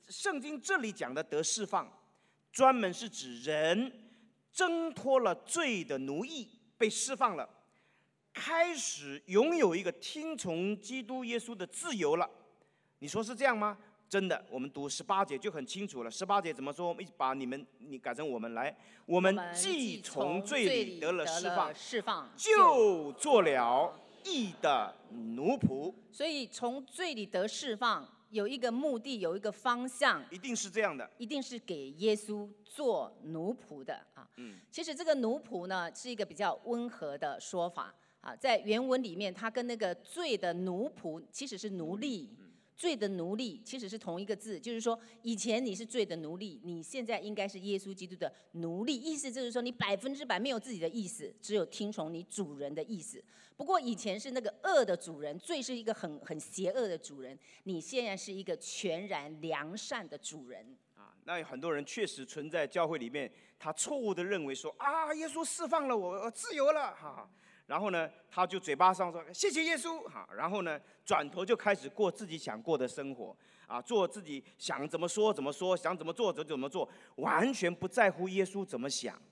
圣经这里讲的得释放，专门是指人挣脱了罪的奴役，被释放了，开始拥有一个听从基督耶稣的自由了。你说是这样吗？真的，我们读18节就很清楚了。18节怎么说？我们一起把你改成我们来。我们既从罪里得了释放，就做了义的奴仆。 所以从罪里得释放，有一个目的，有一个方向， 一定是这样的， 一定是给耶稣做奴仆的啊。其实这个奴仆呢，是一个比较温和的说法啊，在原文里面，它跟那个罪的奴仆其实是奴隶。罪的奴隶其实是同一个字，就是说以前你是罪的奴隶，你现在应该是耶稣基督的奴隶。意思就是说你100%没有自己的意思，只有听从你主人的意思。不过以前是那个恶的主人，罪是一个很邪恶的主人，你现在是一个全然良善的主人。 那有很多人确实存在教会里面，他错误的认为说啊，耶稣释放了我自由了哈。然后呢，他就嘴巴上说谢谢耶稣哈，然后呢，转头就开始过自己想过的生活啊，做自己想怎么说怎么说，想怎么做就怎么做，完全不在乎耶稣怎么想。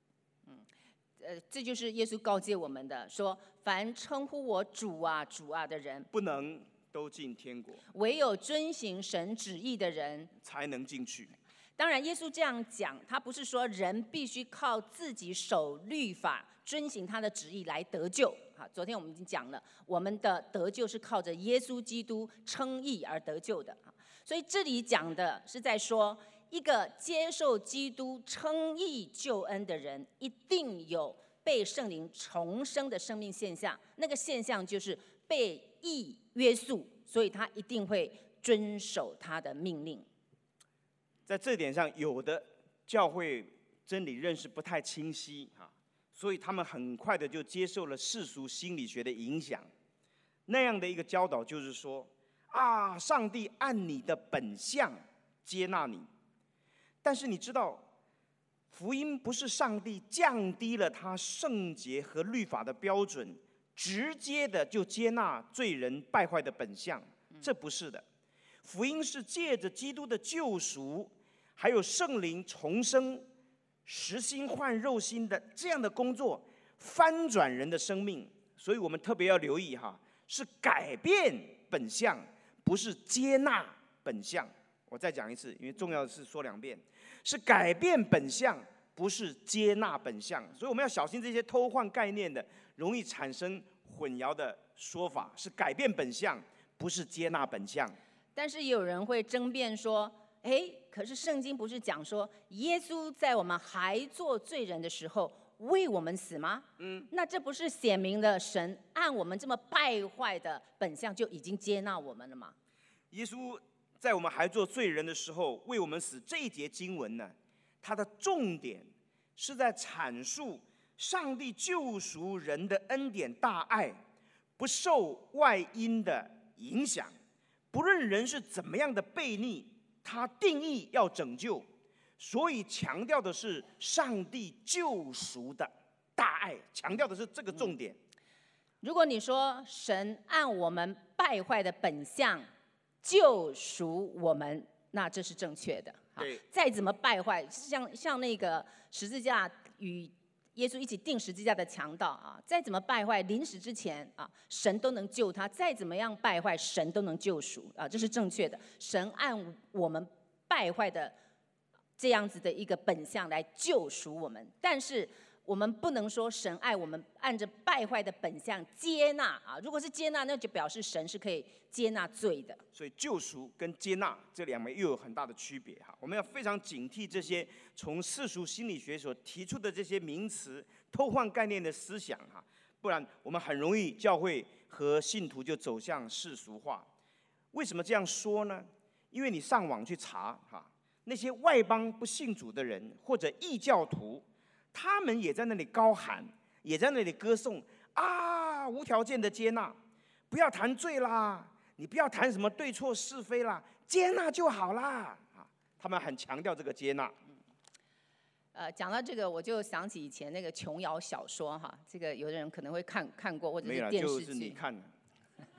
这就是耶稣告诫我们的，说凡称呼我主啊主啊的人， 不能都进天国， 唯有遵行神旨意的人才能进去。 当然，耶稣这样讲，他不是说人必须靠自己守律法、遵行他的旨意来得救。昨天我们已经讲了，我们的得救是靠着耶稣基督称义而得救的。所以这里讲的是在说，一个接受基督称义救恩的人，一定有被圣灵重生的生命现象。那个现象就是被义约束，所以他一定会遵守他的命令。 在这点上，有的教会真理认识不太清晰所以他们很快的就接受了世俗心理学的影响。那样的一个教导就是说啊，上帝按你的本相接纳你。但是你知道，福音不是上帝降低了他圣洁和律法的标准，直接的就接纳罪人败坏的本相，这不是的。福音是借着基督的救赎，还有圣灵重生、实心换肉心的这样的工作，翻转人的生命。所以我们特别要留意是改变本相，不是接纳本相。我再讲一次，因为重要的是说2遍，是改变本相，不是接纳本相。所以我们要小心这些偷换概念的，容易产生混淆的说法，是改变本相，不是接纳本相。 但是也有人会争辩说，可是圣经不是讲说耶稣在我们还做罪人的时候为我们死吗？那这不是显明了神按我们这么败坏的本相就已经接纳我们了吗？ 耶稣在我们还做罪人的时候为我们死，这一节经文呢，它的重点是在阐述上帝救赎人的恩典大爱，不受外因的影响，不论人是怎么样的悖逆，他定义要拯救，所以强调的是上帝救赎的大爱，强调的是这个重点。 如果你说神按我们败坏的本相救赎我们，那这是正确的。再怎么败坏，像那个十字架与耶稣一起钉十字架的强盗再怎么败坏，临死之前神都能救他；再怎么样败坏，神都能救赎这是正确的。神按我们败坏的这样子的一个本相来救赎我们，但是我们不能说神爱我们按着败坏的本相接纳如果是接纳，那就表示神是可以接纳罪的。 所以救赎跟接纳这2枚又有很大的区别我们要非常警惕这些从世俗心理学所提出的这些名词偷换概念的思想不然我们很容易教会和信徒就走向世俗化。为什么这样说呢？因为你上网去查那些外邦不信主的人或者异教徒，他们也在那里高喊，也在那里歌颂无条件的接纳，不要谈罪啦，你不要谈什么对错是非啦，接纳就好啦他们很强调这个接纳。 讲到这个，我就想起以前那个琼瑶小说这个有的人可能会看过，或者是电视剧。 就是你看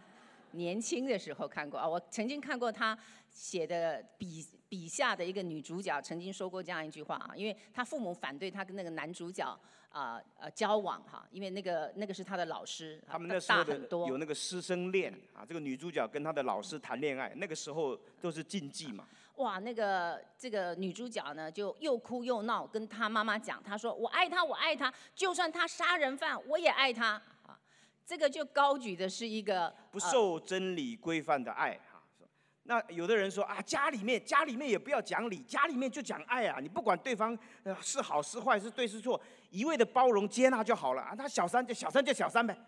年轻的时候看过啊，我曾经看过他写的笔下的一个女主角曾经说过这样一句话啊，因为他父母反对他跟那个男主角交往哈，因为那个是他的老师， 他们那时候的有那个师生恋啊，这个女主角跟她的老师谈恋爱，那个时候都是禁忌嘛。 哇，这个女主角呢，就又哭又闹，跟她妈妈讲，她说我爱他，我爱他，就算他杀人犯，我也爱他啊。这个就高举的是一个不受真理规范的爱哈。那有的人说啊，家里面也不要讲理，家里面就讲爱啊，你不管对方是好是坏是对是错，一味的包容接纳就好了啊。他小三就小三呗。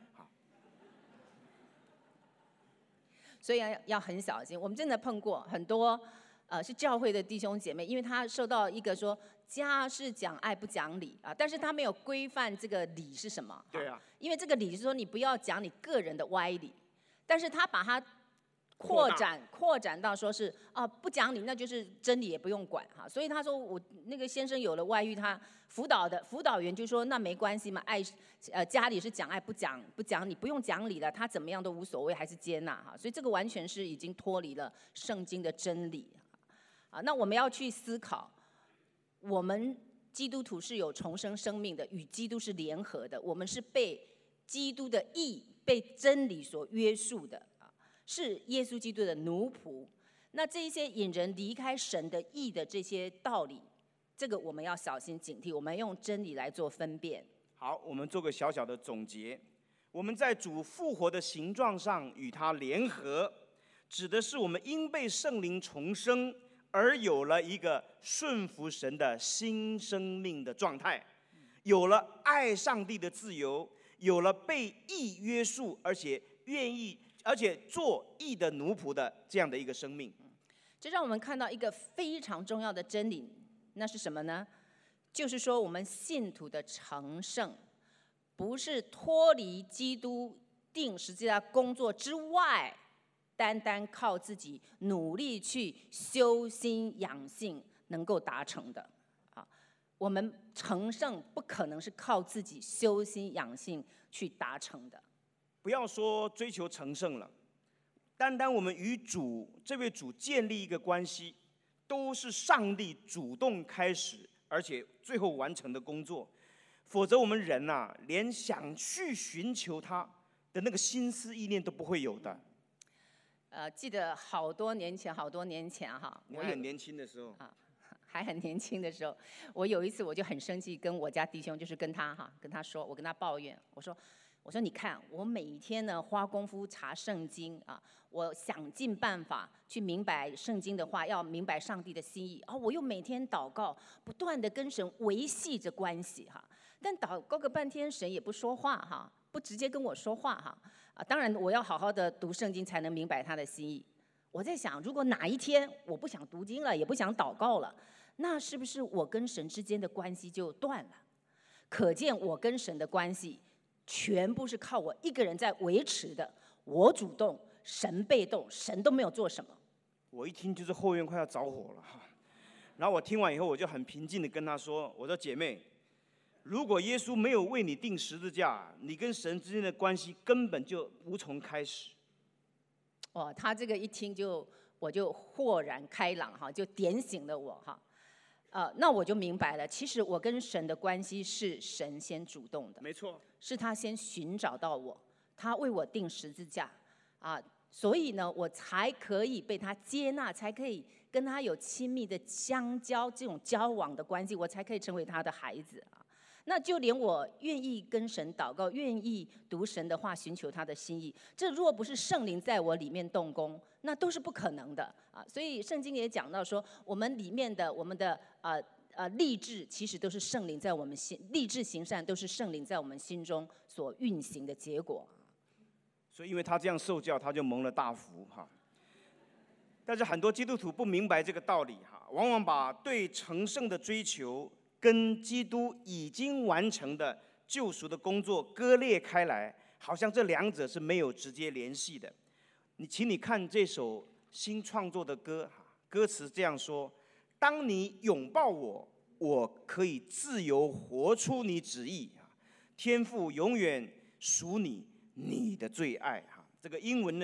所以要很小心。我们真的碰过很多是教会的弟兄姐妹，因为他受到一个说家是讲爱不讲理啊，但是他没有规范这个理是什么。 对啊。 因为这个理是说你不要讲你个人的歪理，但是他把它扩展到说是不讲理那就是真理也不用管哈。所以他说我那个先生有了外遇，他辅导员就说那没关系嘛，家里是讲爱不讲理，不用讲理了，他怎么样都无所谓，还是接纳哈。所以这个完全是已经脱离了圣经的真理啊。那我们要去思考，我们基督徒是有重生生命的，与基督是联合的，我们是被基督的义、被真理所约束的啊，是耶稣基督的奴仆。那这一些引人离开神的义的这些道理，这个我们要小心警惕，我们用真理来做分辨。 好，我们做个小小的总结。我们在主复活的形状上与他联合，指的是我们因被圣灵重生而有了一个顺服神的新生命的状态，有了爱上帝的自由，有了被义约束，而且做义的奴仆的这样的一个生命。 这让我们看到一个非常重要的真理，那是什么呢？就是说我们信徒的成圣，不是脱离基督定十字架工作之外，单单靠自己努力去修心养性能够达成的啊。我们成圣不可能是靠自己修心养性去达成的。 不要说追求成圣了，单单我们与这位主建立一个关系，都是上帝主动开始，而且最后完成的工作。否则我们人连想去寻求他的那个心思意念都不会有的。 记得好多年前哈， 我很年轻的时候还很年轻的时候，我有一次我就很生气，跟我家弟兄就是跟他说，我跟他抱怨，我说你看，我每一天呢花功夫查圣经啊，我想尽办法去明白圣经的话，要明白上帝的心意啊，我又每天祷告，不断的跟神维系着关系哈。但祷告个半天，神也不说话哈，不直接跟我说话哈啊。当然我要好好的读圣经才能明白他的心意。我在想，如果哪一天我不想读经了，也不想祷告了，那是不是我跟神之间的关系就断了？可见我跟神的关系全部是靠我一个人在维持的，我主动，神被动，神都没有做什么。 我一听就是后院快要着火了哈。然后我听完以后，我就很平静的跟他说：“我说姐妹，如果耶稣没有为你钉十字架，你跟神之间的关系根本就无从开始。” 哦，他这个一听我就豁然开朗哈，就点醒了我哈。那我就明白了，其实我跟神的关系是神先主动的， 没错， 是他先寻找到我，他为我钉十字架啊，所以呢，我才可以被他接纳，才可以跟他有亲密的相交，这种交往的关系，我才可以成为他的孩子啊。那就连我愿意跟神祷告，愿意读神的话，寻求他的心意，这若不是圣灵在我里面动工，那都是不可能的啊。所以圣经也讲到说，我们里面的我们的立志，其实都是圣灵在我们心，立志行善都是圣灵在我们心中所运行的结果。 所以因为他这样受教，他就蒙了大福哈。但是很多基督徒不明白这个道理哈，往往把对成圣的追求跟基督已经完成的救赎的工作割裂开来，好像这两者是没有直接联系的。请你看这首新创作的歌，歌词这样说：当你拥抱我，我可以自由活出你旨意，天父永远属你的最爱。这个英文呢，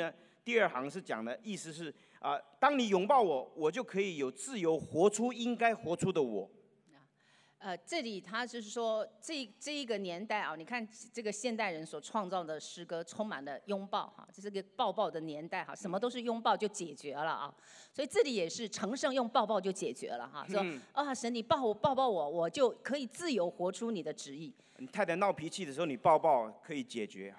第二行是讲的意思是当你拥抱我，我就可以有自由活出应该活出的我。 这里他就是说，这一个年代啊，你看这个现代人所创造的诗歌，充满了拥抱哈，这是个抱抱的年代哈，什么都是拥抱就解决了啊。所以这里也是成圣用抱抱就解决了哈，说神你抱抱我，我就可以自由活出你的旨意。 你太太闹脾气的时候，你抱抱可以解决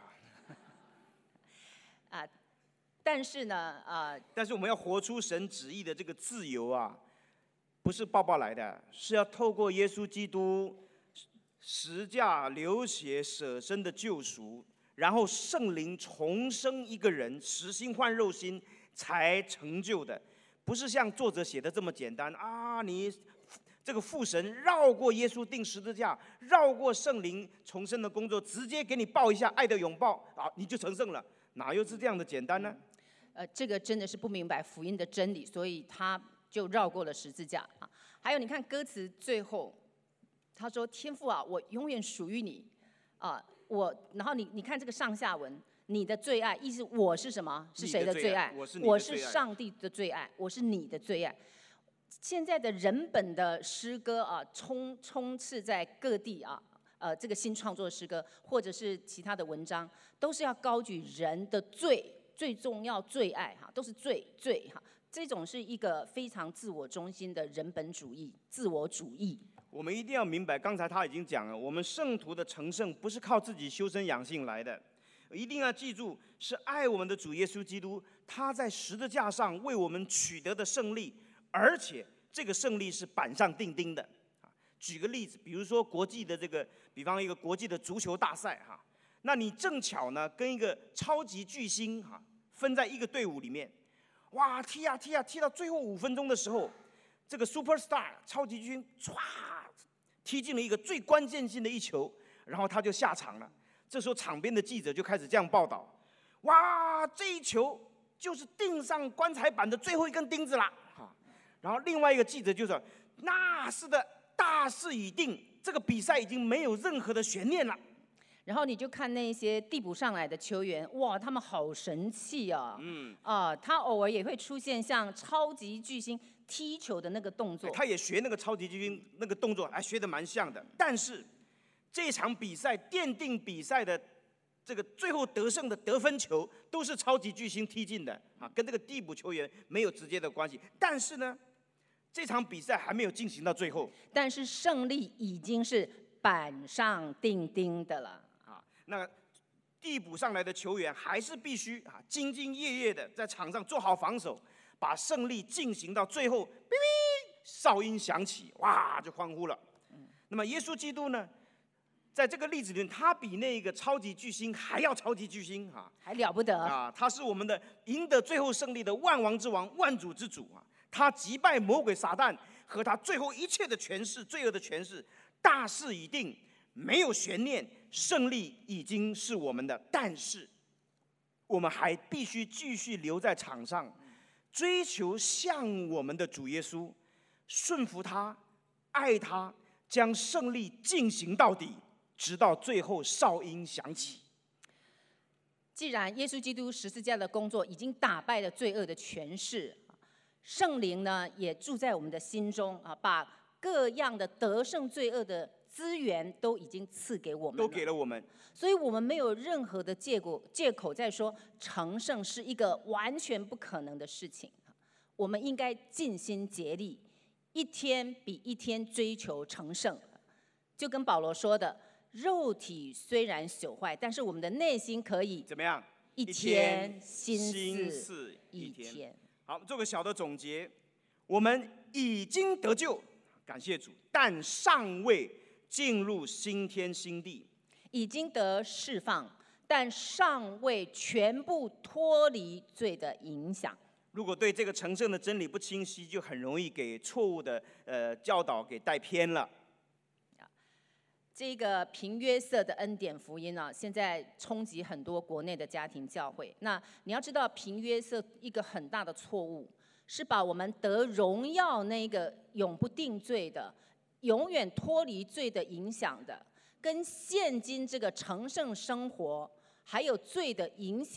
但是呢但是我们要活出神旨意的这个自由啊。不是抱抱来的，是要透过耶稣基督十架流血舍身的救赎，然后圣灵重生一个人，实心换肉心才成就的。不是像作者写的这么简单啊！你这个父神绕过耶稣钉十字架，绕过圣灵重生的工作，直接给你抱一下爱的拥抱你就成圣了，哪又是这样的简单呢？ 这个真的是不明白福音的真理，所以他就绕过了十字架啊！还有你看歌词最后，他说：“天父啊，我永远属于你啊！然后你看这个上下文，你的最爱，意思我是什么？是谁的最爱？我是上帝的最爱，我是你的最爱。”现在的人本的诗歌啊，充斥在各地啊，这个新创作的诗歌或者是其他的文章，都是要高举人的最重要最爱哈，都是最哈。这种是一个非常自我中心的人本主义、自我主义。 我们一定要明白，刚才他已经讲了，我们圣徒的成圣不是靠自己修身养性来的，一定要记住，是爱我们的主耶稣基督，他在十字架上为我们取得的胜利，而且这个胜利是板上钉钉的。举个例子，比如说国际的比方一个国际的足球大赛哈，那你正巧呢跟一个超级巨星分在一个队伍里面。哇，踢到最后5分钟的时候，这个 superstar 超级巨星唰踢进了一个最关键性的一球，然后他就下场了。这时候场边的记者就开始这样报道：哇，这一球就是钉上棺材板的最后一根钉子啦！然后另外一个记者就说：那是的，大势已定，这个比赛已经没有任何的悬念了。 然后你就看那些递补上来的球员，哇，他们好神气啊！他偶尔也会出现像超级巨星踢球的那个动作， 他也学那个超级巨星那个动作，还学得蛮像的。但是这场比赛奠定比赛的这个最后得胜的得分球，都是超级巨星踢进的跟这个递补球员没有直接的关系。但是呢，这场比赛还没有进行到最后， 但是胜利已经是板上钉钉的了。 那递补上来的球员还是必须兢兢业业的在场上做好防守，把胜利进行到最后，哔哔，哨音响起，哇，就欢呼了。那么耶稣基督呢，在这个例子里面，他比那个超级巨星还要超级巨星还了不得他是我们的赢得最后胜利的万王之王、万主之主他击败魔鬼撒旦和他最后一切的权势、罪恶的权势，大势已定，没有悬念。胜利已经是我们的，但是我们还必须继续留在场上，追求像我们的主耶稣，顺服他，爱他，将胜利进行到底，直到最后哨音响起。 既然耶稣基督十字架的工作已经打败了罪恶的权势，圣灵呢也住在我们的心中把各样的得胜罪恶的资源都已经赐给我们了， 都给了我们， 所以我们没有任何的借口在说成圣是一个完全不可能的事情。我们应该尽心竭力，一天比一天追求成圣。就跟保罗说的，肉体虽然朽坏，但是我们的内心可以怎么样？ 一天心似一天。 好，做个小的总结，我们已经得救，感谢主，但尚未进入新天新地， 已经得释放，但尚未全部脱离罪的影响。 如果对这个成圣的真理不清晰，就很容易给错误的教导给带偏了。 这个平约瑟的恩典福音现在冲击很多国内的家庭教会。那你要知道，平约瑟一个很大的错误，是把我们得荣耀那个永不定罪的、永远脱离罪的影响的，跟现今这个成圣生活还有罪的影响，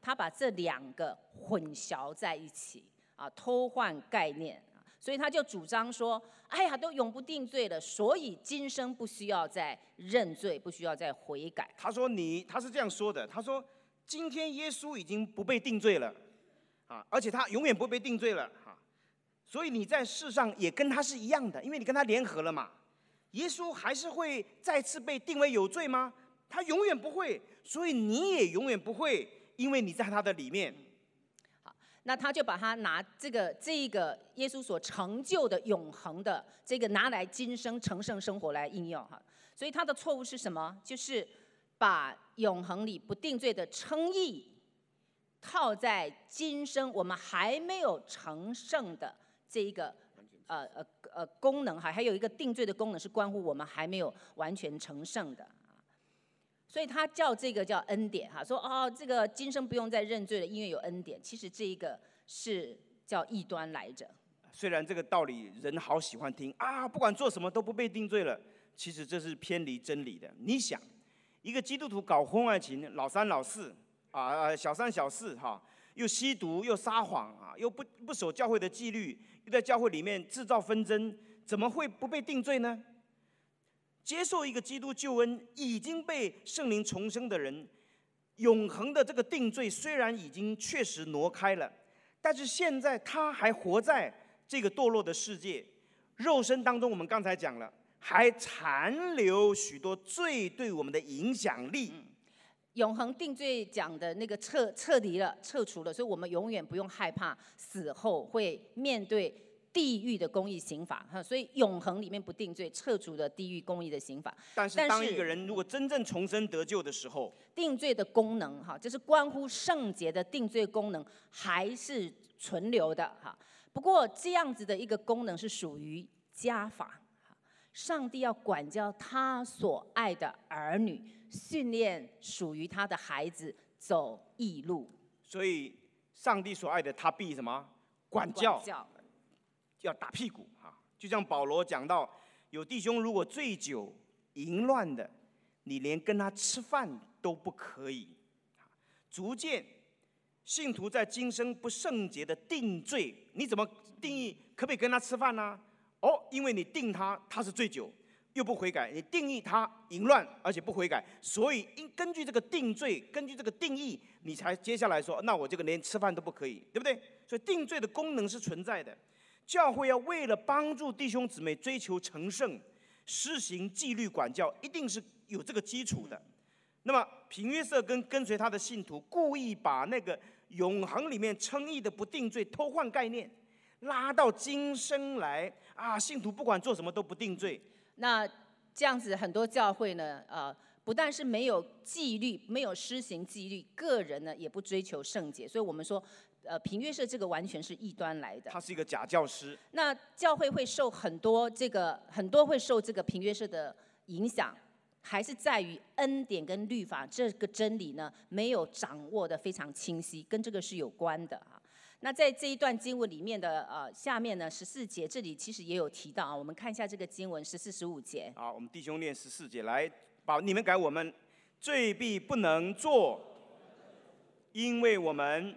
他把这两个混淆在一起啊，偷换概念。所以他就主张说：“哎呀，都永不定罪了，所以今生不需要再认罪，不需要再悔改。” 他说他是这样说的，他说今天耶稣已经不被定罪了，啊，而且他永远不被定罪了，啊，所以你在世上也跟他是一样的，因为你跟他联合了嘛。耶稣还是会再次被定为有罪吗？他永远不会，所以你也永远不会，因为你在他的里面。 那他就把他拿这个耶稣所成就的永恒的这个拿来今生成圣生活来应用哈，所以他的错误是什么？就是把永恒里不定罪的称义套在今生我们还没有成圣的这一个功能哈，还有一个定罪的功能是关乎我们还没有完全成圣的。所以他叫这个叫恩典哈，说哦，这个今生不用再认罪了，因为有恩典。其实这一个是叫异端来着。 虽然这个道理人好喜欢听啊，不管做什么都不被定罪了，其实这是偏离真理的。你想，一个基督徒搞婚外情，老三老四啊，小三小四哈，又吸毒又撒谎啊，又不守教会的纪律，又在教会里面制造纷争，怎么会不被定罪呢？接受一个基督救恩已经被圣灵重生的人，永恒的这个定罪虽然已经确实挪开了，但是现在他还活在这个堕落的世界，肉身当中我们刚才讲了，还残留许多罪对我们的影响力。 永恒定罪讲的那个撤离了、撤除了，所以我们永远不用害怕死后会面对地狱的公义刑法，所以永恒里面不定罪，撤除了地狱公义的刑法。 但是当一个人如果真正重生得救的时候， 定罪的功能哈，就是关乎圣洁的定罪功能还是存留的哈。不过这样子的一个功能是属于家法，上帝要管教他所爱的儿女，训练属于他的孩子走义路。 所以上帝所爱的他必什么？管教。要打屁股哈，就像保罗讲到，有弟兄如果醉酒淫乱的，你连跟他吃饭都不可以。逐渐，信徒在今生不圣洁的定罪，你怎么定义？可不可以跟他吃饭呢？哦，因为你定他是醉酒，又不悔改；你定义他淫乱，而且不悔改，所以根据这个定罪，根据这个定义，你才接下来说，那我这个连吃饭都不可以，对不对？所以定罪的功能是存在的。教会要为了帮助弟兄姊妹追求成圣，施行纪律管教，一定是有这个基础的。那么平约瑟跟随他的信徒，故意把那个永恒里面称义的不定罪偷换概念，拉到今生来啊，信徒不管做什么都不定罪。 那这样子很多教会呢，不但是没有纪律，没有施行纪律，个人呢也不追求圣洁，所以我们说。平约瑟这个完全是异端来的， 他是一个假教师。 那教会会受很多会受这个平约瑟的影响，还是在于恩典跟律法这个真理呢没有掌握的非常清晰，跟这个是有关的啊。那在这一段经文里面的下面呢14节，这里其实也有提到啊，我们看一下这个经文14、15节。 好，我们弟兄念14节，来，把你们改我们，罪必不能做，因为我们。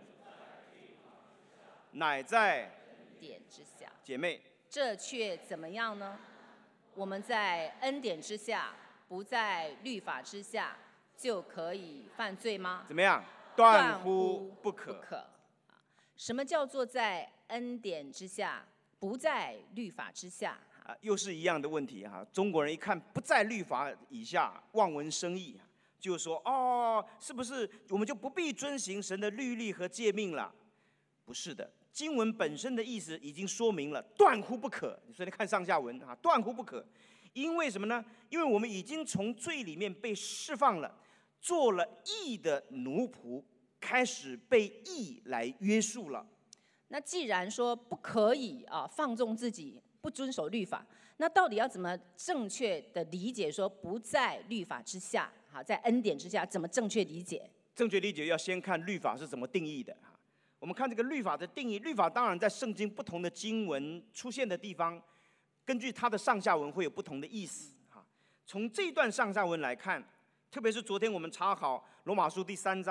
乃在恩典之下， 姐妹， 这却怎么样呢？我们在恩典之下，不在律法之下，就可以犯罪吗？ 怎么样？断乎不可。 什么叫做在恩典之下，不在律法之下？ 又是一样的问题哈。中国人一看不在律法以下，望文生义，就说哦，是不是我们就不必遵行神的律例和诫命了？不是的。经文本身的意思已经说明了，断乎不可。所以看上下文啊，断乎不可。因为什么呢？因为我们已经从罪里面被释放了，做了义的奴仆，开始被义来约束了。 那既然说不可以放纵自己，不遵守律法，那到底要怎么正确的理解说不在律法之下？在恩典之下，怎么正确理解？ 正确理解要先看律法是怎么定义的。我们看这个律法的定义，律法当然在圣经不同的经文出现的地方，根据它的上下文会有不同的意思。从这一段上下文来看，特别是昨天我们查好罗马书第3章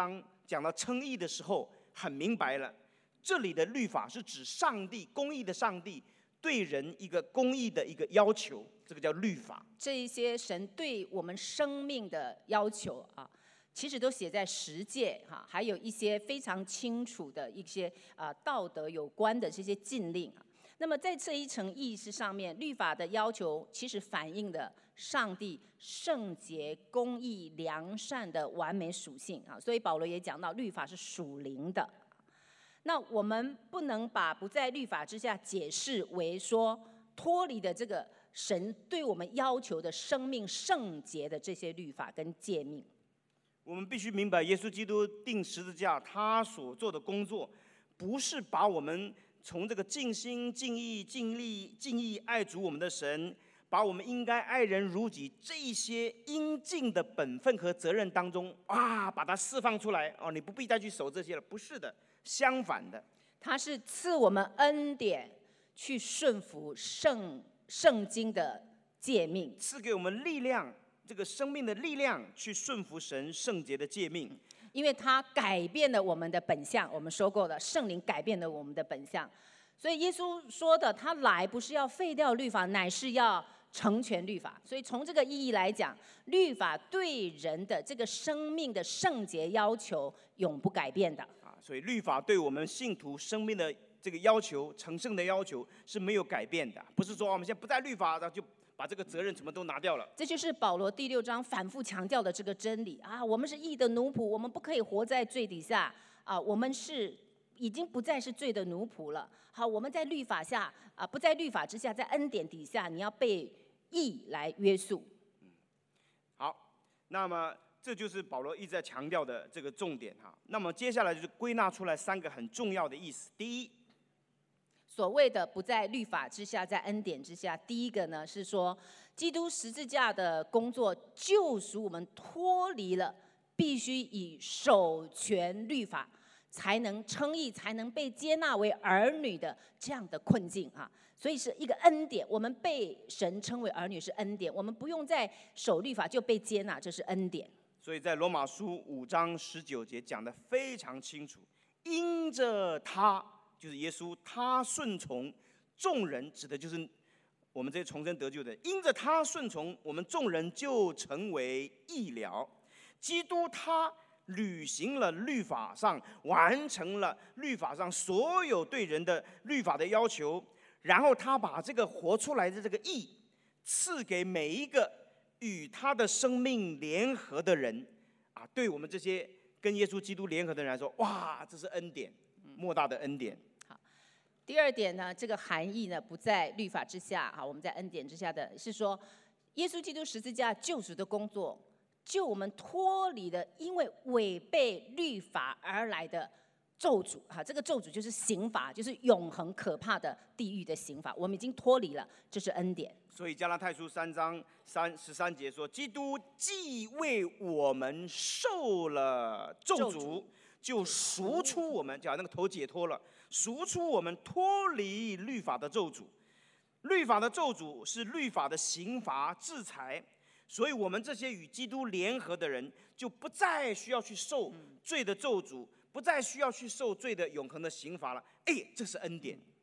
讲到称义的时候，很明白了，这里的律法是指上帝公义的上帝对人一个公义的一个要求，这个叫律法。 这一些神对我们生命的要求啊，其实都写在十诫哈，还有一些非常清楚的一些道德有关的这些禁令啊。那么在这一层意识上面，律法的要求其实反映了上帝圣洁、公义、良善的完美属性啊。所以保罗也讲到，律法是属灵的。那我们不能把不在律法之下解释为说脱离的这个神对我们要求的生命圣洁的这些律法跟诫命。 我们必须明白，耶稣基督钉十字架，他所做的工作，不是把我们从这个尽心、尽意、尽力、尽意爱主我们的神，把我们应该爱人如己这一些应尽的本分和责任当中把它释放出来你不必再去守这些了。不是的，相反的， 他是赐我们恩典去顺服圣经的诫命， 赐给我们力量，这个生命的力量去顺服神圣洁的诫命。 因为它改变了我们的本相，我们说过了，圣灵改变了我们的本相。所以耶稣说的，他来不是要废掉律法，乃是要成全律法。所以从这个意义来讲，律法对人的这个生命的圣洁要求永不改变的所以律法对我们信徒生命的这个要求、成圣的要求是没有改变的。不是说我们现在不在律法，然后就把这个责任什么都拿掉了。 这就是保罗第6章反复强调的这个真理啊！我们是义的奴仆，我们不可以活在罪底下啊！我们已经不再是罪的奴仆了。好，我们在律法下不在律法之下，在恩典底下，你要被义来约束。 好，那么这就是保罗一直在强调的这个重点哈。那么接下来就是归纳出来3个很重要的意思。第一， 所谓的不在律法之下，在恩典之下，第一个呢是说，基督十字架的工作救赎我们脱离了必须以守全律法才能称义、才能被接纳为儿女的这样的困境啊。所以是一个恩典，我们被神称为儿女是恩典，我们不用再守律法就被接纳，这是恩典。 所以在罗马书5章19节讲得非常清楚，因着他，就是耶稣，他顺从众人，指的就是我们这些重生得救的，因着他顺从，我们众人就成为义了。基督他履行了律法上，完成了律法上所有对人的律法的要求，然后他把这个活出来的这个义赐给每一个与他的生命联合的人对我们这些跟耶稣基督联合的人来说，哇，这是恩典，莫大的恩典。 好，第二点呢，这个含义呢不在律法之下，我们在恩典之下的是说，耶稣基督十字架救赎的工作，救我们脱离了因为违背律法而来的咒诅这个咒诅就是刑罚，就是永恒可怕的地狱的刑罚，我们已经脱离了，这是恩典。 所以加拉太书3章13节说，基督既为我们受了咒诅，就赎出我们，讲那个头解脱了，赎出我们脱离律法的咒诅。律法的咒诅是律法的刑罚制裁，所以我们这些与基督联合的人，就不再需要去受罪的咒诅，不再需要去受罪的永恒的刑罚了。这是恩典。